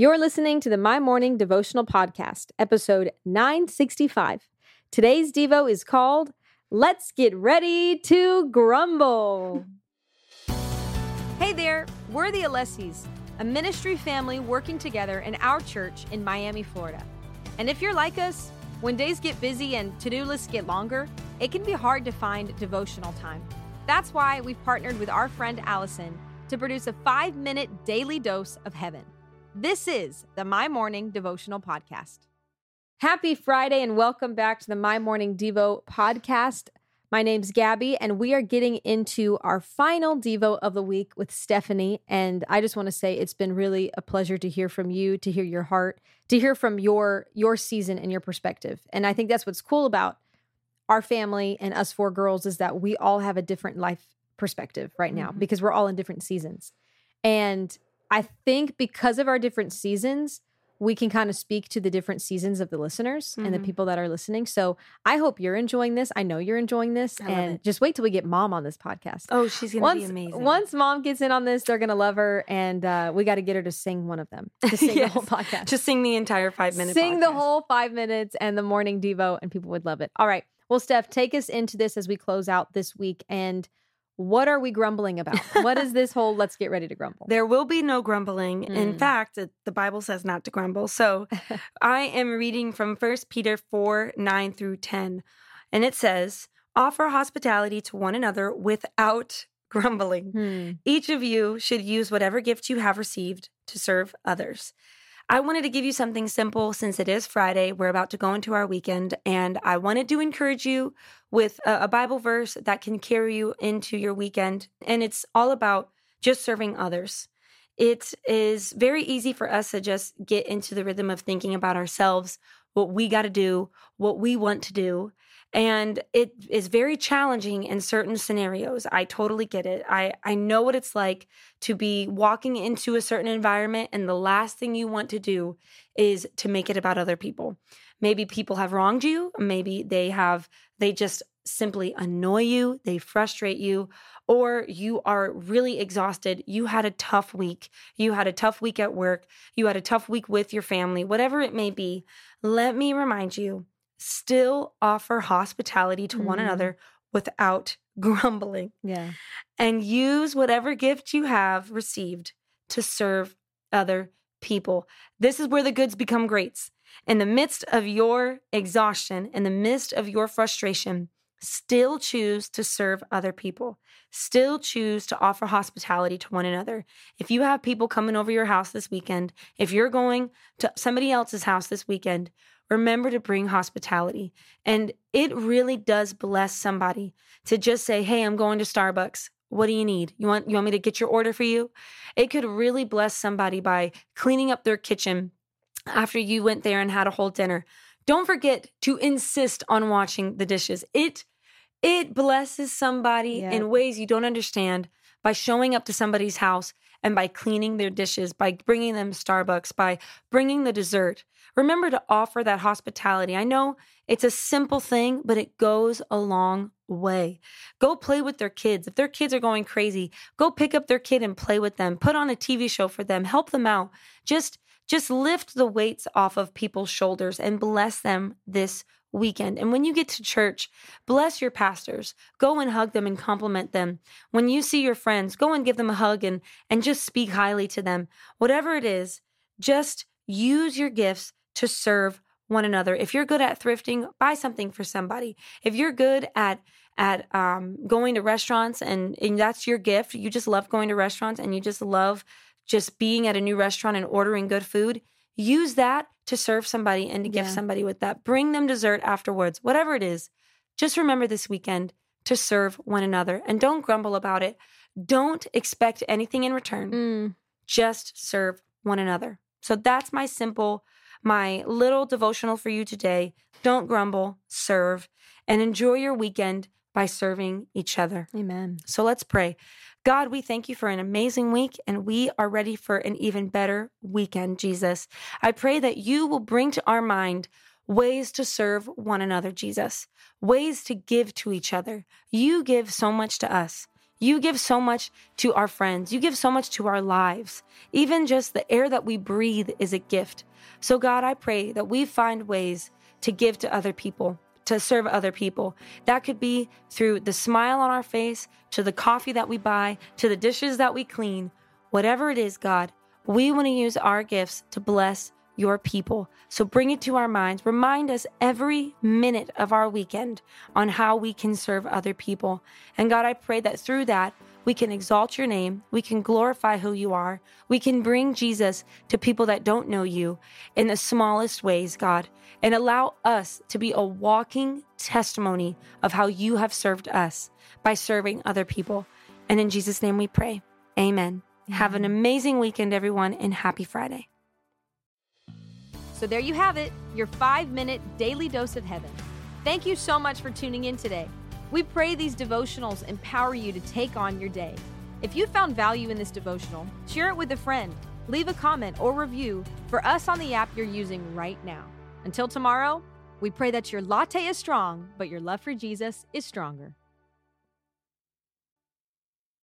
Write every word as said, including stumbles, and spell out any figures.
You're listening to the My Morning Devotional Podcast, episode nine sixty-five. Today's Devo is called, Let's Get Ready to Grumble. Hey there, we're the Alessis, a ministry family working together in our church in Miami, Florida. And if you're like us, when days get busy and to-do lists get longer, it can be hard to find devotional time. That's why we've partnered with our friend Allison to produce a five-minute daily dose of heaven. This is the My Morning Devotional Podcast. Happy Friday and welcome back to the My Morning Devo Podcast. My name's Gabby and we are getting into our final Devo of the week with Stephanie. And I just want to say it's been really a pleasure to hear from you, to hear your heart, to hear from your, your season and your perspective. And I think that's what's cool about our family and us four girls is that we all have a different life perspective right now mm-hmm. because we're all in different seasons. And I think because of our different seasons, we can kind of speak to the different seasons of the listeners mm-hmm. and the people that are listening. So I hope you're enjoying this. I know you're enjoying this. I love and it. Just wait till we get Mom on this podcast. Oh, she's going to be amazing. Once Mom gets in on this, they're going to love her. And uh, we got to get her to sing one of them. To sing yes. the whole podcast. Just sing the entire five minute Sing podcast. the whole five minutes and the morning Devo and people would love it. All right. Well, Steph, take us into this as we close out this week. And what are we grumbling about? What is this whole let's get ready to grumble? There will be no grumbling. Mm. In fact, it, the Bible says not to grumble. So I am reading from First Peter four, nine through ten. And it says, offer hospitality to one another without grumbling. Hmm. Each of you should use whatever gift you have received to serve others. I wanted to give you something simple since it is Friday. We're about to go into our weekend, and I wanted to encourage you with a, a Bible verse that can carry you into your weekend. And it's all about just serving others. It is very easy for us to just get into the rhythm of thinking about ourselves, what we got to do, what we want to do. And it is very challenging in certain scenarios. I totally get it. I, I know what it's like to be walking into a certain environment and the last thing you want to do is to make it about other people. Maybe people have wronged you. Maybe they have, they just simply annoy you. They frustrate you, or you are really exhausted. You had a tough week. You had a tough week at work. You had a tough week with your family, whatever it may be. Let me remind you, still offer hospitality to mm. one another without grumbling. Yeah. And use whatever gift you have received to serve other people. This is where the goods become greats. In the midst of your exhaustion, in the midst of your frustration, still choose to serve other people. Still choose to offer hospitality to one another. If you have people coming over your house this weekend, if you're going to somebody else's house this weekend, remember to bring hospitality. And it really does bless somebody to just say, hey, I'm going to Starbucks. What do you need? You want, you want me to get your order for you? It could really bless somebody by cleaning up their kitchen after you went there and had a whole dinner. Don't forget to insist on washing the dishes. It, it blesses somebody Yeah. in ways you don't understand by showing up to somebody's house and by cleaning their dishes, by bringing them Starbucks, by bringing the dessert. Remember to offer that hospitality. I know it's a simple thing, but it goes a long way. Go play with their kids. If their kids are going crazy, go pick up their kid and play with them. Put on a T V show for them. Help them out. Just, just lift the weights off of people's shoulders and bless them this weekend. And when you get to church, bless your pastors. Go and hug them and compliment them. When you see your friends, go and give them a hug and, and just speak highly to them. Whatever it is, just use your gifts to serve one another. If you're good at thrifting, buy something for somebody. If you're good at at um, going to restaurants and, and that's your gift, you just love going to restaurants and you just love just being at a new restaurant and ordering good food, use that to serve somebody and to gift Yeah. somebody with that. Bring them dessert afterwards, whatever it is. Just remember this weekend to serve one another and don't grumble about it. Don't expect anything in return. Mm. Just serve one another. So that's my simple, my little devotional for you today. Don't grumble, serve, and enjoy your weekend by serving each other. Amen. So let's pray. God, we thank you for an amazing week, and we are ready for an even better weekend, Jesus. I pray that you will bring to our mind ways to serve one another, Jesus, ways to give to each other. You give so much to us. You give so much to our friends. You give so much to our lives. Even just the air that we breathe is a gift. So God, I pray that we find ways to give to other people, to serve other people. That could be through the smile on our face, to the coffee that we buy, to the dishes that we clean. Whatever it is, God, we want to use our gifts to bless your people. So bring it to our minds. Remind us every minute of our weekend on how we can serve other people. And God, I pray that through that, we can exalt your name. We can glorify who you are. We can bring Jesus to people that don't know you in the smallest ways, God, and allow us to be a walking testimony of how you have served us by serving other people. And in Jesus' name we pray. Amen. Mm-hmm. Have an amazing weekend, everyone, and happy Friday. So there you have it, your five-minute daily dose of heaven. Thank you so much for tuning in today. We pray these devotionals empower you to take on your day. If you found value in this devotional, share it with a friend, leave a comment or review for us on the app you're using right now. Until tomorrow, we pray that your latte is strong, but your love for Jesus is stronger.